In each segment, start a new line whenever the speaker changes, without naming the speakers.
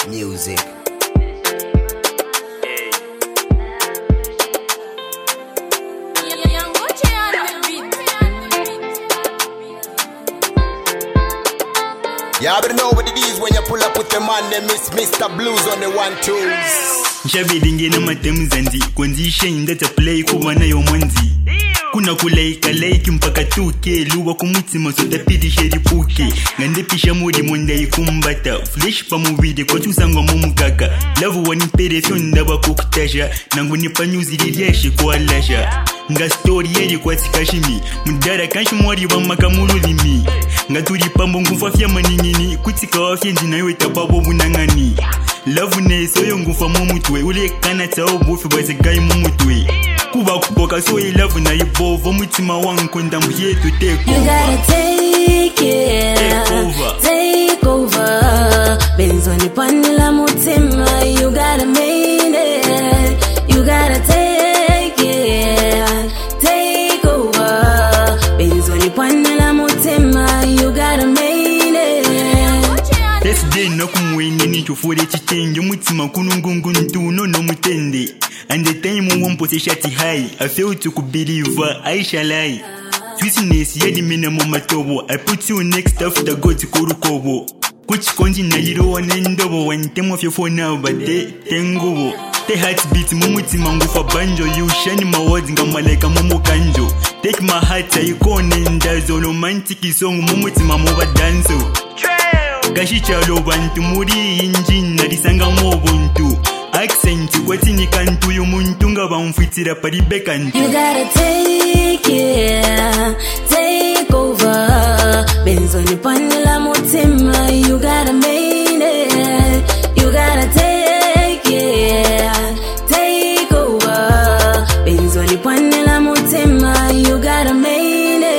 Music. You already know what it is when you pull up with the man, they miss Mr. Blues on the 1-2s.
Nshabidinge na matemuzanzi kwanzisha indata play kubana yo mwanzi kuna kulaika like mpaka tuke luwa kumutima sotapidi sheripuke ngandepisha muri monda ikumbata flash pa muvide kwa tusangwa mumukaka lavu wanipere fyonda bakukutasha nangu nipa news lilieshe kwa lasha nga story yeri kwa tikashimi mudara kanshi mwari wa makamulu limi nga turi pambo ngufa fya maningini kutika wafye njina yoita babo bunangani love neso yongufa mumutwe ule kana tao bofi bazigai mumutwe kuba kuboka so love na ibovo mutima wangu ndambuye to take over.
You gotta take over benzo ni panela mutima. You gotta make it, you gotta take over benzo ni panela mutima. You gotta make it.
This day no kumwenge ni chofore chitenge mutima kunungungu ntuno no mutende. And the time one position high, I fail to believe I shall lie. Sweetness yedi minimum matobo. I put you next after go to Kurukobo. Kuch konji na yiro wanendobo. When time of your phone now, but they tengo. The heartbeat mumuti mangu for banjo. You shine my words ngamaleka momo kanjo. Take my heart I con and there's a romantic song mumuti mamoba danso. Kashi chalo bantu muri injin na risanga mobuntu. Accent kwatini kantu yumuntunga bamfitira paribe kantu.
You gotta take over benzo ni panela mutima. You gotta make it, you gotta take over benzo ni panela mutima. You gotta make it.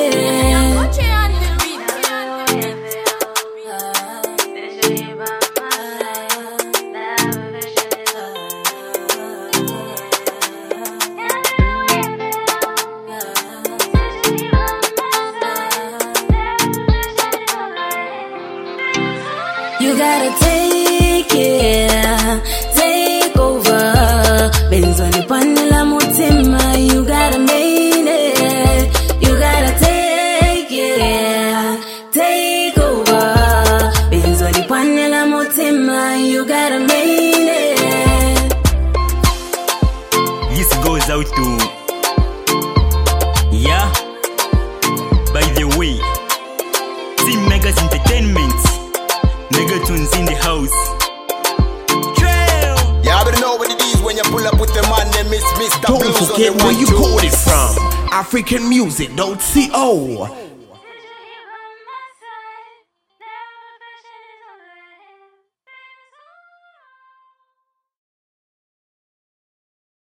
You gotta take over benzo ni panela mutima. You gotta make it, you gotta take over benzo ni panela mutima. You gotta make it.
This goes out to yeah. By the way, see Megas Entertainment. Megatunes in the house. Trail.
You already know what it is when you pull up with the man, they miss Mr.
Don't
Blues on the
forget where you
1-2s.
got it from. AfricanMusic.co